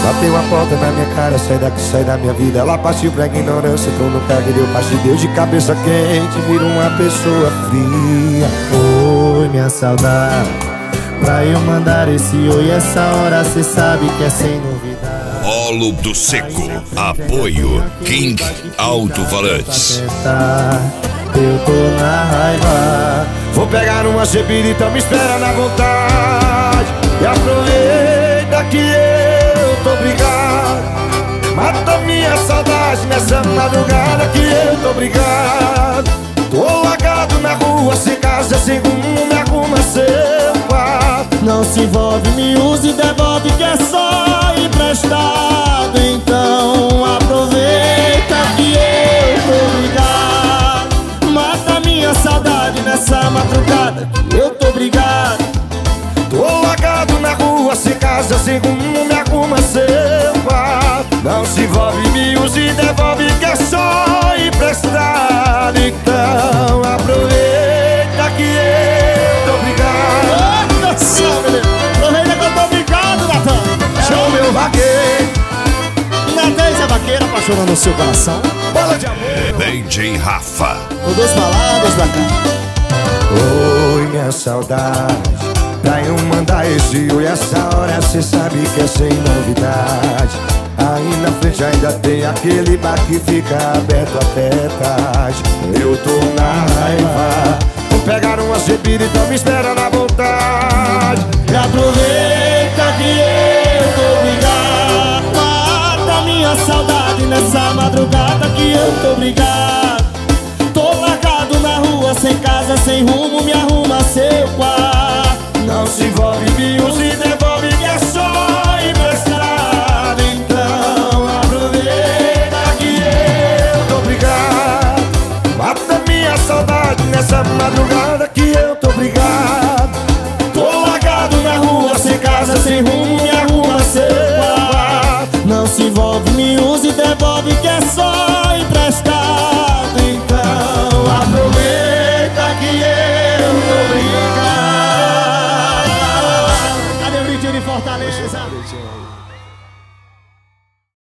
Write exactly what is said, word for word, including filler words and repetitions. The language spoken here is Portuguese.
Bateu a porta na minha cara, sai daqui, sai da minha vida. Ela partiu pra ignorância, entrou no carro e deu parte. Deu de cabeça quente, virou uma pessoa fria. Oi, minha saudade, pra eu mandar esse oi essa hora, cê sabe que é sem novidade. Polo do Seco, apoio King Alto-Falantes. Eu tô na raiva. Vou pegar uma bebida, então me espera na vontade. E aproveita que eu tô brigado. Mata minha saudade nessa madrugada que eu tô brigado. Tô largado na rua, sem casa, sem rumo, me arruma seu quarto. Não se envolve, me use e devolve que é só emprestado. Então aproveita que eu tô brigado. Mata minha saudade nessa madrugada que eu tô brigado. Tô largado na rua, sem casa, sem rumo, me arruma seu quarto. Não se envolve, me use e devolve que é só emprestado. Então aproveita que eu tô brigado. Nossa, menino, aproveita que eu tô brigado, Natan. Chama o meu vaqueiro. Natan, a vaqueira apaixonando o seu coração. Bola de amor. D J Rafa. Com duas palavras pra cá. Oi, minha saudade, pra eu mandar esse oi essa hora, cê sabe que é sem novidade. Aí na frente ainda tem aquele bar que fica aberto até tarde. Eu tô na raiva. Vou pegar uma bebida, então me espera na vontade. E aproveita que eu tô brigado. Mata minha saudade nessa madrugada que eu tô brigado. Tô largado na rua, sem casa, sem rumo, me arruma seu quarto. Não se envolve, me use e devolve que é só emprestado. Então aproveita que eu tô brigado. Mata minha saudade nessa madrugada que eu tô brigado. Tô largado na rua, sem casa, sem rumo,